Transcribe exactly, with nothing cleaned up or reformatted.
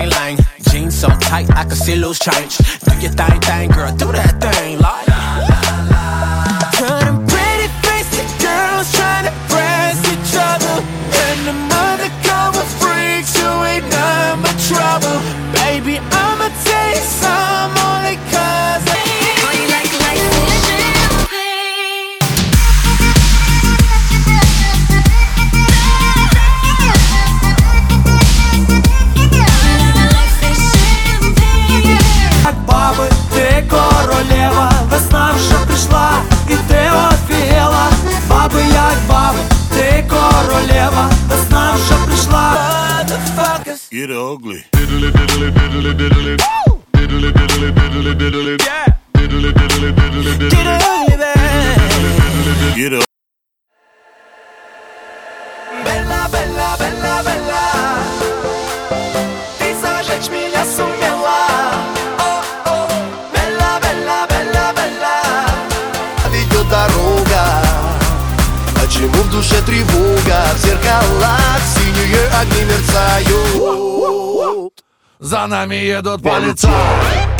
lang lang. Jeans so tight, I can see loose change. Do your thing, thing, girl, do that thing, like. Turning pretty faced girls trying to press each other, and the undercover freaks who ain't none but trouble. Baby, I'ma tell you some only cause I All you like like champagne. Як баби, ти королева, весна вже прийшла, і ти офігела. Баби, як баби, ти королева, весна вже прийшла. motherfuckers Get ugly. diddly diddly diddly diddly diddly diddly diddly diddly yeah diddly diddly diddly diddly get ugly baby Get ugly. Bella, bella, bella, bella, ты зажечь меня сумела. О-о, bella, bella, bella, bella. Ведет дорога, а чему в душе тревога? В зеркалах синие огни мерцают. За нами едут полицаи.